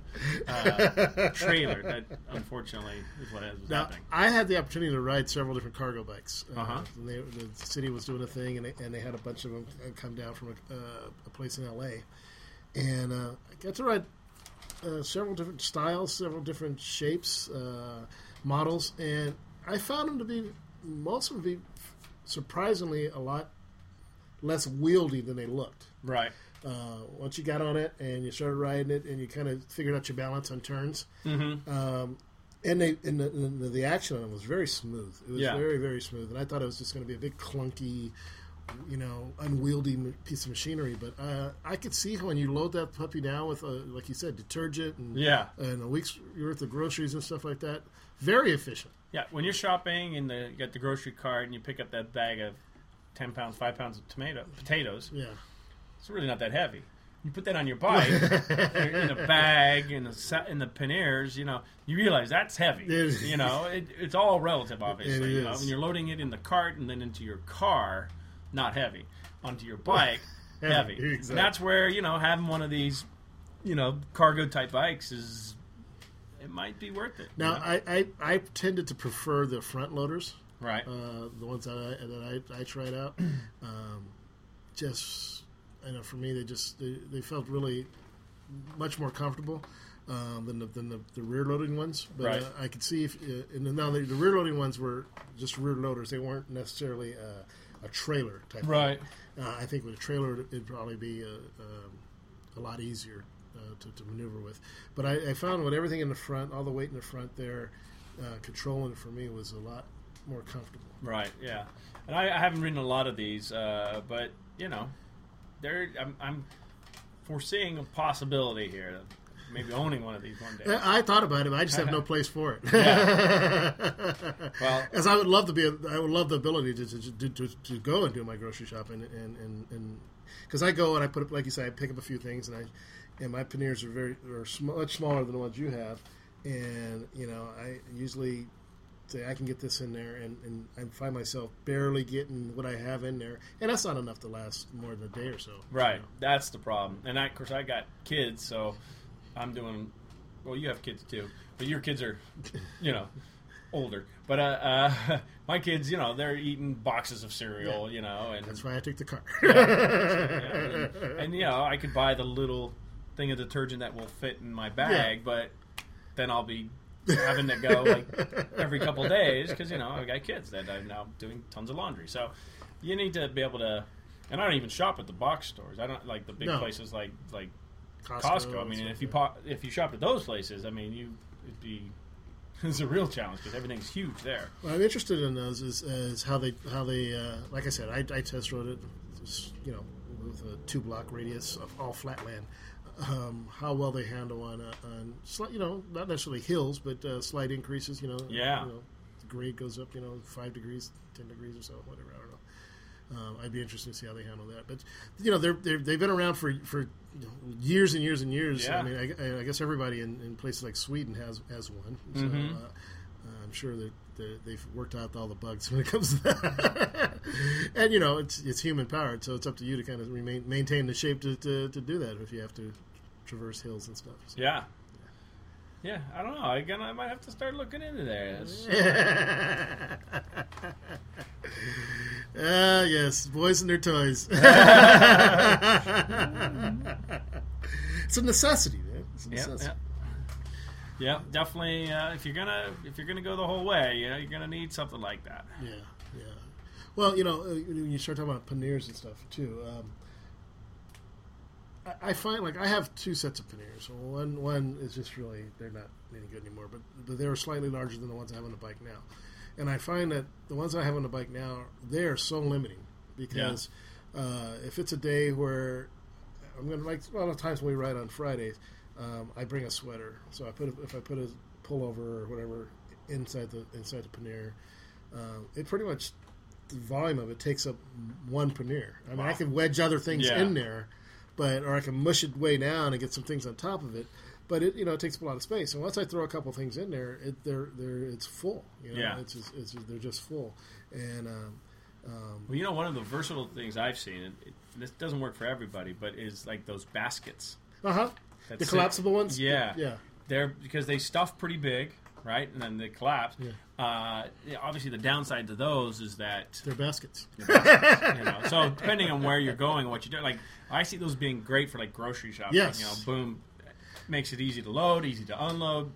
trailer. That, unfortunately, is what is happening. I had the opportunity to ride several different cargo bikes. Uh-huh. The city was doing a thing, and they had a bunch of them come down from a place in L.A. And I got to ride several different styles, several different shapes, models, and I found them to be, most of them to be surprisingly a lot less wieldy than they looked. Right. Once you got on it and you started riding it and you kind of figured out your balance on turns, mm-hmm. And the action on it was very smooth. It was very, very smooth, and I thought it was just going to be a big clunky, unwieldy piece of machinery. But I could see when you load that puppy down with, like you said, detergent and a week's worth of groceries and stuff like that, very efficient. Yeah, when you're shopping and you get the grocery cart and you pick up that bag of 10 pounds, 5 pounds of potatoes, yeah, it's really not that heavy. You put that on your bike in a bag in the panniers, you realize that's heavy. It's all relative, obviously. When you're loading it in the cart and then into your car, not heavy. Onto your bike, heavy. Exactly. And that's where having one of these, cargo type bikes it might be worth it. Now, I tended to prefer the front loaders, right? The ones that I tried out, for me, they felt really much more comfortable than the rear loading ones. But right. I could see now the rear loading ones were just rear loaders. They weren't necessarily a trailer type. Right. I think with a trailer, it'd probably be a lot easier to maneuver with. But I found with everything in the front, all the weight in the front there, controlling it for me was a lot more comfortable. Right. Yeah. And I haven't ridden a lot of these, but I'm foreseeing a possibility here of maybe owning one of these one day. I thought about it, but I just have no place for it. Well, as I would love the ability to go and do my grocery shopping and because I go and I put up, like you say, I pick up a few things and my panniers are much smaller than the ones you have, and I usually say I can get this in there, and I find myself barely getting what I have in there, and that's not enough to last more than a day or so. Right, that's the problem. And of course I got kids, so I'm doing. Well, you have kids too, but your kids are, older. But my kids, they're eating boxes of cereal, and that's why I take the car. And I could buy the little thing of detergent that will fit in my bag, but then I'll be having to go every couple of days because I've got kids that I'm now doing tons of laundry. So you need to be able to. And I don't even shop at the box stores. I don't like the big places like Costco. I mean, if you shop at those places, I mean, it's a real challenge because everything's huge there. What I'm interested in those is how they like I said, I test rode it, with a 2-block radius of all flat land. How well they handle on slight, not necessarily hills, but slight increases. The grade goes up, 5 degrees, 10 degrees or so, whatever. I don't know. I'd be interested to see how they handle that. But they've been around for years and years and years. Yeah. I mean, I guess everybody in places like Sweden has one. So I'm sure that they've worked out all the bugs when it comes to that. And it's human powered, so it's up to you to kind of maintain the shape to do that if you have to traverse hills and stuff. So. Yeah. Yeah, I don't know. I might have to start looking into there. Yes, boys and their toys. It's a necessity, man. It's a necessity. Yeah, definitely. If you're gonna go the whole way, you're gonna need something like that. Yeah. Well, when you start talking about panniers and stuff too. I find I have 2 sets of panniers. One is just really they're not any good anymore, but they're slightly larger than the ones I have on the bike now. And I find that the ones I have on the bike now, they are so limiting because if it's a day where I'm going to a lot of times when we ride on Fridays, I bring a sweater. So if I put a pullover or whatever inside the pannier, it pretty much the volume of it takes up one pannier. I mean, I can wedge other things in there. Or I can mush it way down and get some things on top of it, but it takes up a lot of space. And once I throw a couple things in there, it's full. They're just full. And well, one of the versatile things I've seen, and this doesn't work for everybody, but is like those baskets. The collapsible ones. Yeah. They're because they stuff pretty big, right? And then they collapse. Obviously, the downside to those is that they're baskets. So depending on where you're going and what you're doing, I see those being great for grocery shopping. Yes. Boom, makes it easy to load, easy to unload.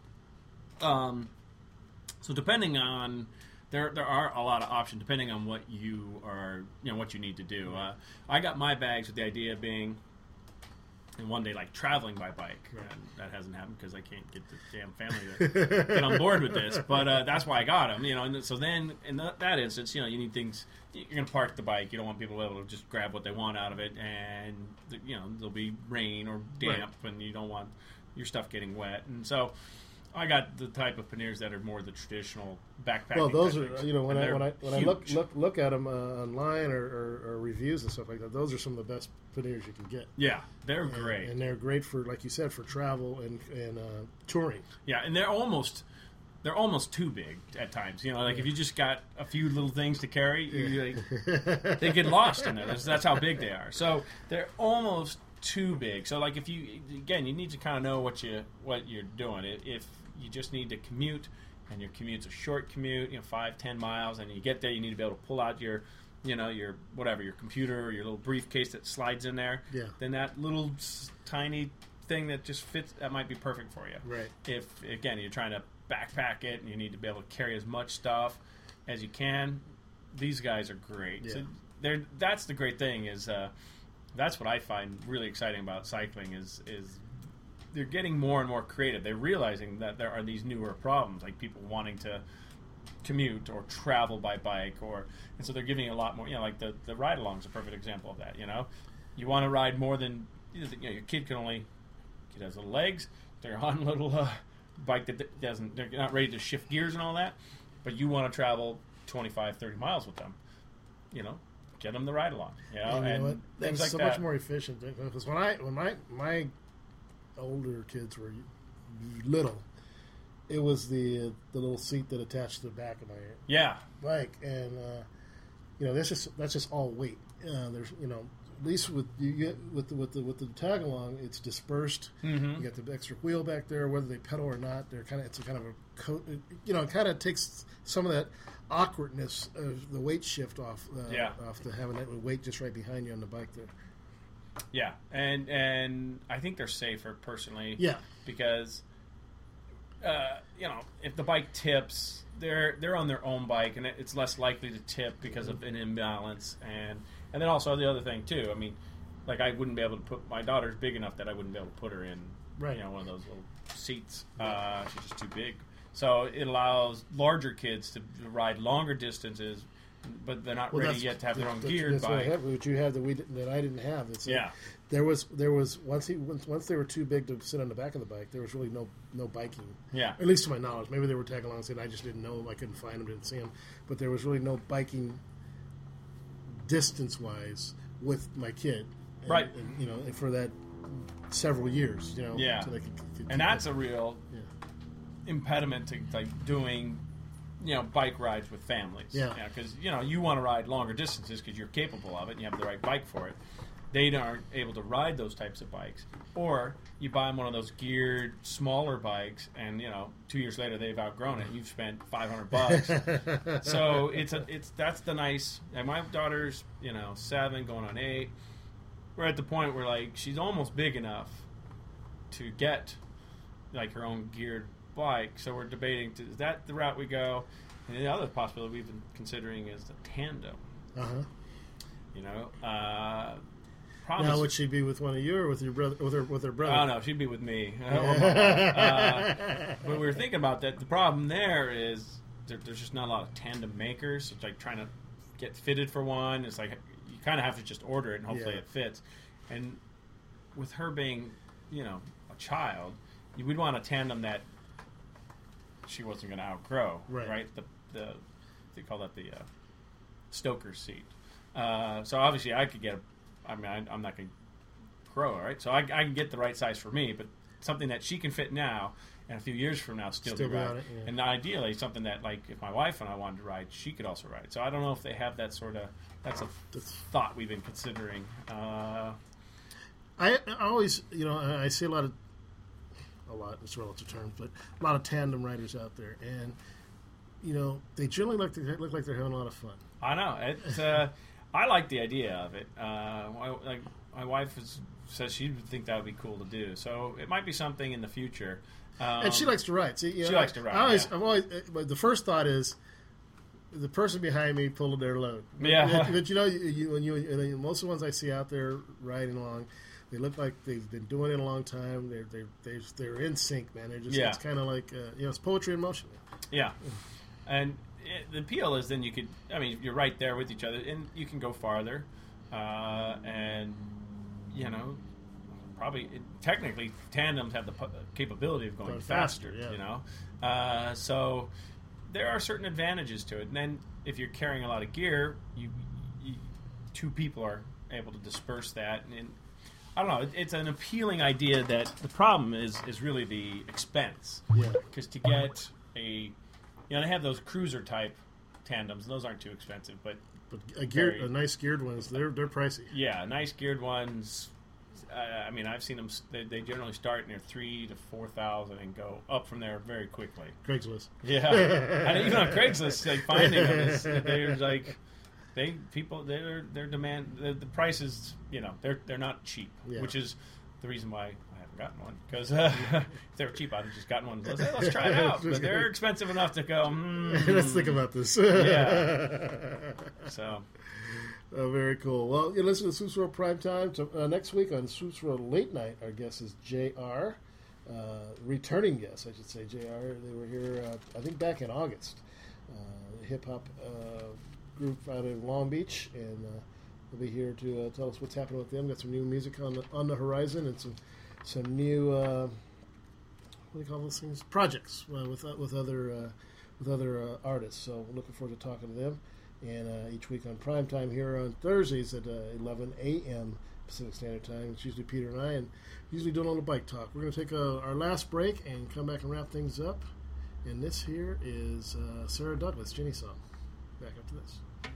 So depending on there are a lot of options depending on what you are, what you need to do. I got my bags with the idea of being. And one day, traveling by bike. Right. And that hasn't happened because I can't get the damn family to get on board with this. But that's why I got them, And so then, in that instance, you need things. You're going to park the bike. You don't want people to be able to just grab what they want out of it. And, there'll be rain or damp, and you don't want your stuff getting wet. And so I got the type of panniers that are more the traditional backpacking. Well, those type are things. when And I look at them online or reviews and stuff like that. Those are some of the best panniers you can get. Yeah, they're great. And they're great for, like you said, for travel and touring. Yeah, and they're almost too big at times. You know, like if you just got a few little things to carry, they get lost in there. That's how big they are. So they're almost too big. So like if you need to kind of know what you're doing. If you just need to commute, and your commute's a short commute, 5-10 miles, and you get there, you need to be able to pull out your computer or your little briefcase that slides in there. Yeah. Then that little tiny thing that just fits, that might be perfect for you. Right. If again you're trying to backpack it and you need to be able to carry as much stuff as you can, these guys are great. Yeah. So that's the great thing is that's what I find really exciting about cycling is they're getting more and more creative. They're realizing that there are these newer problems, like people wanting to commute or travel by bike, and so they're giving a lot more. Like the ride along is a perfect example of that. You want to ride more than your kid has little legs. They're on a little bike that doesn't. They're not ready to shift gears and all that, but you want to travel 25-30 miles with them. Get them the ride along. And things like so that. much more efficient because when my older kids were little, it was the little seat that attached to the back of my bike, and that's just all weight. There's at least with the tag along, it's dispersed. Mm-hmm. You got the extra wheel back there, whether they pedal or not. It's a kind of a coat. It kind of takes some of that awkwardness of the weight shift off the having that weight just right behind you on the bike there. Yeah, and I think they're safer personally. Yeah, because if the bike tips, they're on their own bike, and it's less likely to tip because of an imbalance. And then also the other thing too. I mean, like I wouldn't be able to put my daughter's big enough that I wouldn't be able to put her in one of those little seats. She's just too big. So it allows larger kids to ride longer distances, but they're not ready yet to have their own geared bike. What you have that I didn't have. There was once they were too big to sit on the back of the bike, there was really no biking. Yeah. At least to my knowledge. Maybe they were tagging along and I just didn't know them. I couldn't find them, didn't see them. But there was really no biking distance-wise with my kid. Right. And for that several years. Yeah. So they could and that's a real impediment to doing bike rides with families. Yeah. Because you want to ride longer distances because you're capable of it and you have the right bike for it. They aren't able to ride those types of bikes. Or you buy them one of those geared smaller bikes and 2 years later they've outgrown it and you've spent $500. So that's the nice. And my daughter's 7 going on 8. We're at the point where she's almost big enough to get her own geared bike, so we're debating is that the route we go. And the other possibility we've been considering is the tandem. Now would she be with one of you or with your brother? With her brother? Oh no, she'd be with me. But we were thinking about that. The problem there is there's just not a lot of tandem makers. It's like trying to get fitted for one. It's like you kind of have to just order it and hopefully it fits. And with her being a child, we'd want a tandem that she wasn't going to outgrow, right? They call that the stoker seat. So obviously I could get I'm not going to grow, right? So I can get the right size for me, but something that she can fit now and a few years from now still be right. And ideally something that if my wife and I wanted to ride, she could also ride. So I don't know if they have that sort of, that's a thought we've been considering. I always, I see a lot, it's a relative term, but a lot of tandem riders out there, and they generally look like they're having a lot of fun. I know. It's I like the idea of it. My wife says she would think that would be cool to do. So it might be something in the future. And she likes to ride. See, she likes to ride. I'm always, but the first thought is the person behind me pulling their load. Yeah. But when most of the ones I see out there riding along, they look like they've been doing it a long time. They're in sync, man. It's kind of like it's poetry in motion. Yeah, and the appeal is then you're right there with each other, and you can go farther, and probably technically tandems have the capability of going faster. Yeah. You know, so there are certain advantages to it. And then if you're carrying a lot of gear, you two people are able to disperse that. And I don't know. It's an appealing idea. That the problem is really the expense. Yeah. Because to get they have those cruiser type tandems. Those aren't too expensive, but a nice geared ones, they're pricey. Yeah, nice geared ones. I mean, I've seen them. They generally start near $3,000 to $4,000 and go up from there very quickly. Craigslist. Yeah, and even on Craigslist, like finding them, they're like their demand. The prices, they're not cheap, which is the reason why I haven't gotten one. Because if they were cheap, I'd have just gotten one. Let's try it out. But they're expensive enough to go. Let's think about this. Yeah. So. Oh, very cool. Well, you listen to Swoops World Primetime. Next week on Swoops World Late Night, our guest is JR. Returning guest, I should say. JR, they were here, I think, back in August. Hip-hop group out of Long Beach, and they'll be here to tell us what's happening with them. Got some new music on the horizon and some new, what do you call those things? Projects with other artists. So we're looking forward to talking to them. And each week on Primetime here on Thursdays at 11 a.m. Pacific Standard Time. It's usually Peter and I, and usually doing a little bike talk. We're going to take our last break and come back and wrap things up. And this here is Sarah Douglas, Jenny song. Back after this.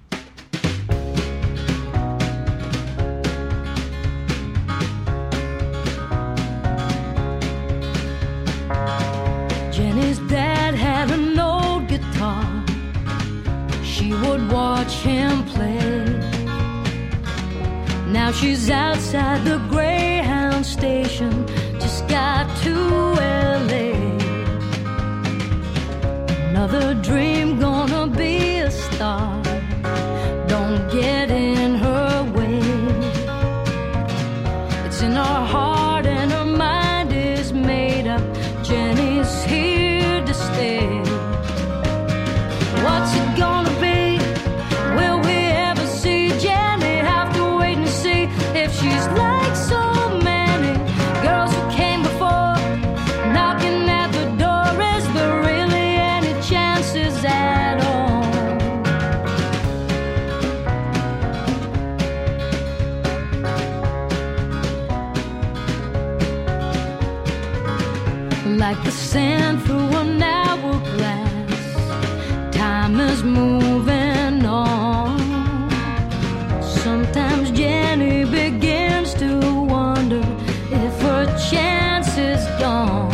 Jenny's dad had an old guitar. She would watch him play. Now she's outside the Greyhound station, just got to LA. Another dream, gonna be a star. Don't get in her way. It's in her heart and her mind is made up. Jenny's here to stay. What's it gonna be? Will we ever see Jenny? Have to wait and see if she's like so many girls who came before. Knocking at the door, is there really any chances at all? Like the sand through an hourglass, time is moving on. Sometimes Jenny begins to wonder if her chance is gone.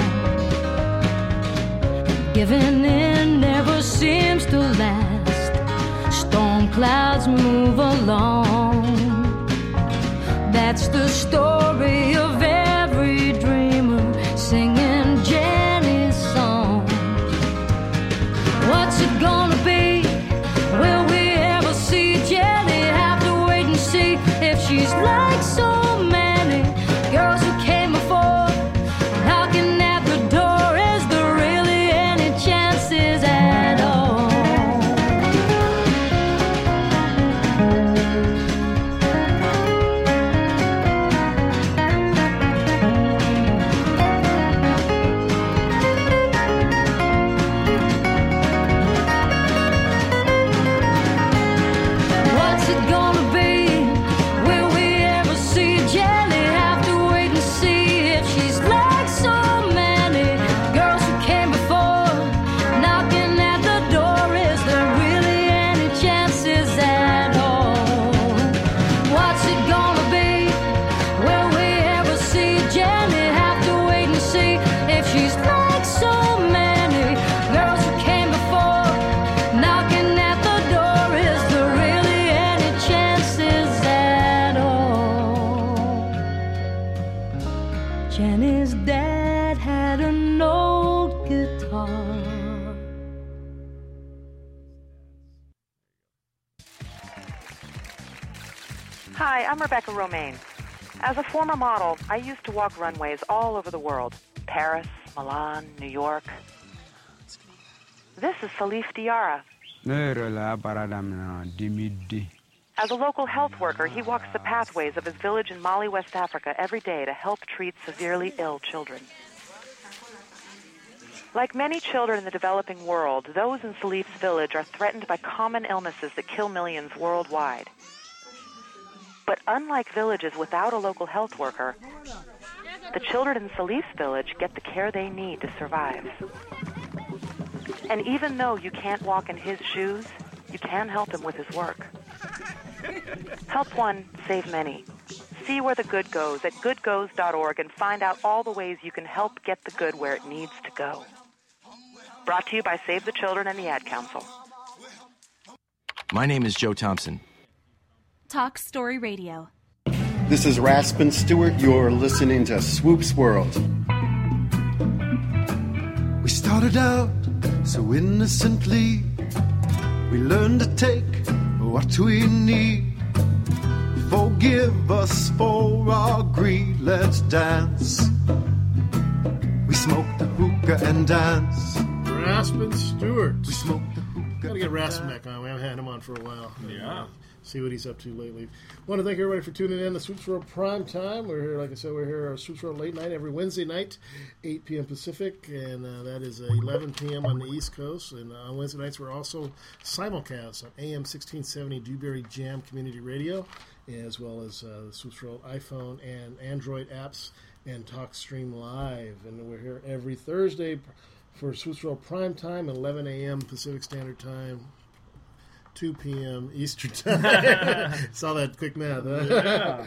Giving in never seems to last. Storm clouds move along. That's the story of every dreamer singing Jenny's song. What's it gonna be? Will we ever see Jenny? Have to wait and see if she's like so many girls who came before. Knocking at the door, is there really any chances at all? What's it gonna be? Will we ever see Jenny? Have to wait and see if she's like so many girls who came before. Knocking at the door, is there really any chances at all? What's it gonna be? Will we ever see Jenny? Have to wait and see if she's like so many girls who came before. Knocking at the door, is there really any chances at all? Jenny's dad had an old guitar. Hi, I'm Rebecca Romaine. As a former model, I used to walk runways all over the world. Paris, Milan, New York. This is Salif Diarra. Ne re la paradam na dimidi. As a local health worker, he walks the pathways of his village in Mali, West Africa, every day to help treat severely ill children. Like many children in the developing world, those in Salif's village are threatened by common illnesses that kill millions worldwide. But unlike villages without a local health worker, the children in Salif's village get the care they need to survive. And even though you can't walk in his shoes, you can help him with his work. Help one, save many. See where the good goes at goodgoes.org and find out all the ways you can help get the good where it needs to go. Brought to you by Save the Children and the Ad Council. My name is Joe Thompson. Talk Story Radio. This is Raspin Stewart. You're listening to Swoop's World. We started out so innocently. We learned to take what we need. Forgive us for our greed. Let's dance. We smoke the hookah and dance. Raspin Stewart. We smoke the hookah. Gotta get Raspin back on. We haven't had him on for a while. Yeah. See what he's up to lately. Want to thank everybody for tuning in to Swoops World Prime Time. We're here, like I said, we're here at Swoops World Late Night every Wednesday night, 8 p.m. Pacific, and that is 11 p.m. on the East Coast. And on Wednesday nights, we're also simulcast on AM 1670 Dewberry Jam Community Radio, as well as the Swoops World iPhone and Android apps and TalkStream Live. And we're here every Thursday for Swoops World Prime Time, 11 a.m. Pacific Standard Time, 2 p.m. Eastern Time. Saw that quick math, huh? Yeah.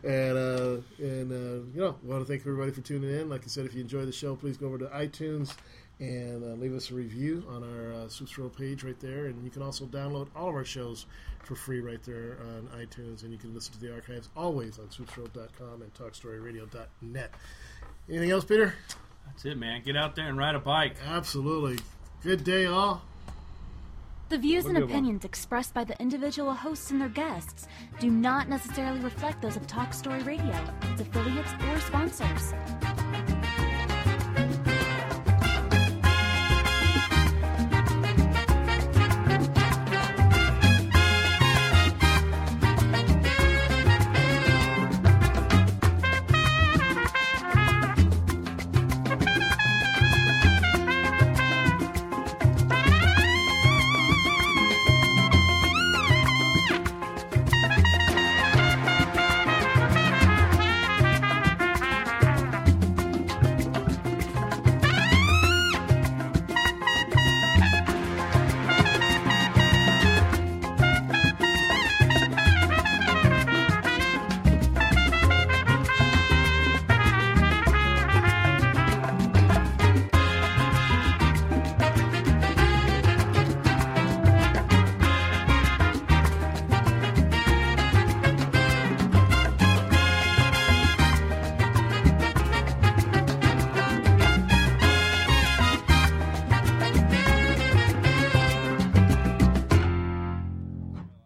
and want to thank everybody for tuning in. Like I said, if you enjoy the show, please go over to iTunes and leave us a review on our Swoops World page right there. And you can also download all of our shows for free right there on iTunes. And you can listen to the archives always on swoopsworld.com and talkstoryradio.net. Anything else, Peter? That's it, man. Get out there and ride a bike. Absolutely. Good day, all. The views and opinions expressed by the individual hosts and their guests do not necessarily reflect those of Talk Story Radio, its affiliates, or sponsors.